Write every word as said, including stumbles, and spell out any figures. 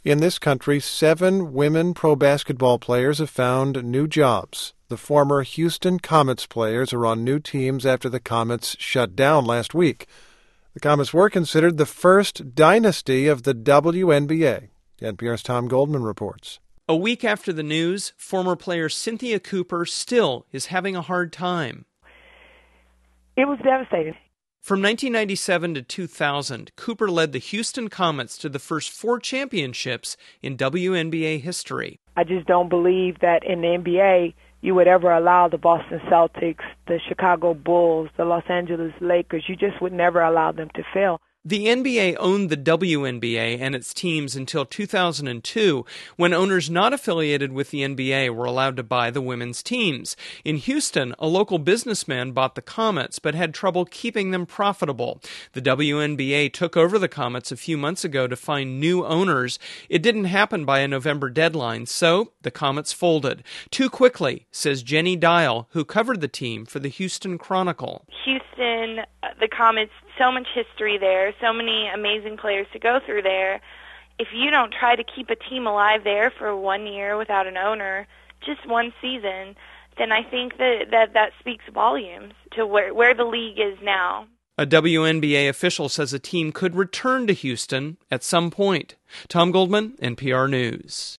In this country, seven women pro basketball players have found new jobs. The former Houston Comets players are on new teams after the Comets shut down last week. The Comets were considered the first dynasty of the W N B A. N P R's Tom Goldman reports. A week after the news, former player Cynthia Cooper still is having a hard time. It was devastating. From nineteen ninety-seven to two thousand, Cooper led the Houston Comets to the first four championships in W N B A history. I just don't believe that in the N B A you would ever allow the Boston Celtics, the Chicago Bulls, the Los Angeles Lakers. You just would never allow them to fail. The N B A owned the W N B A and its teams until two thousand two, when owners not affiliated with the N B A were allowed to buy the women's teams. In Houston, a local businessman bought the Comets but had trouble keeping them profitable. The W N B A took over the Comets a few months ago to find new owners. It didn't happen by a November deadline, so the Comets folded. Too quickly, says Jenny Dial, who covered the team for the Houston Chronicle. Houston, the Comets, so much history there, so many amazing players to go through there. If you don't try to keep a team alive there for one year without an owner, just one season, then I think that that, that speaks volumes to where, where the league is now. A W N B A official says a team could return to Houston at some point. Tom Goldman, N P R News.